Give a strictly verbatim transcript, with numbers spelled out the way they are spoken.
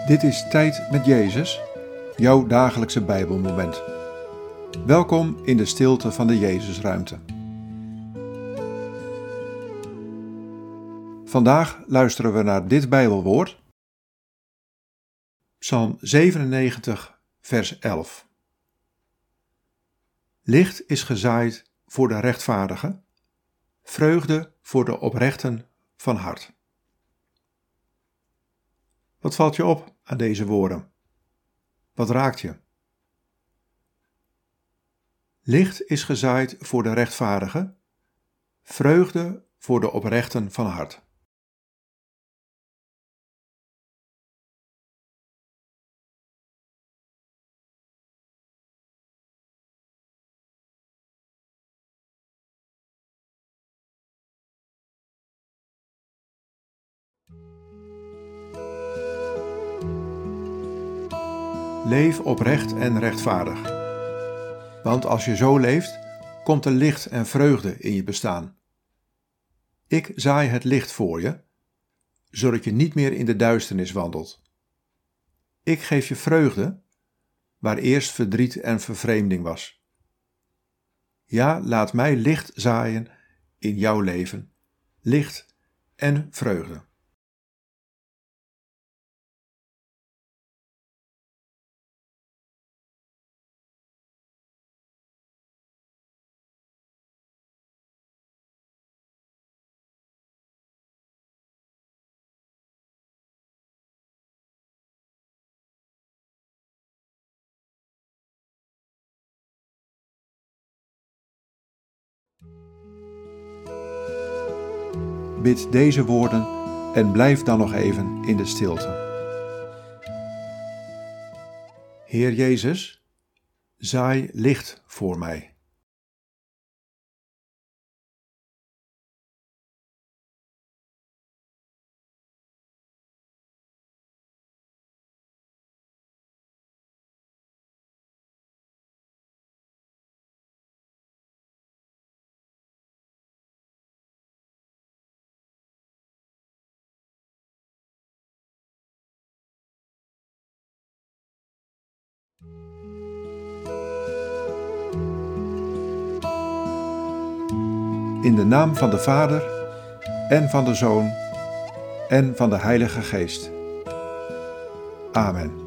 Dit is Tijd met Jezus, jouw dagelijkse Bijbelmoment. Welkom in de stilte van de Jezusruimte. Vandaag luisteren we naar dit Bijbelwoord. Psalm zevenennegentig, vers elf. Licht is gezaaid voor de rechtvaardigen, vreugde voor de oprechten van hart. Wat valt je op aan deze woorden? Wat raakt je? Licht is gezaaid voor de rechtvaardigen, vreugde voor de oprechten van hart. Leef oprecht en rechtvaardig. Want als je zo leeft, komt er licht en vreugde in je bestaan. Ik zaai het licht voor je, zodat je niet meer in de duisternis wandelt. Ik geef je vreugde, waar eerst verdriet en vervreemding was. Ja, laat mij licht zaaien in jouw leven, licht en vreugde. Bid deze woorden en blijf dan nog even in de stilte. Heer Jezus, zaai licht voor mij. In de naam van de Vader, en van de Zoon, en van de Heilige Geest. Amen.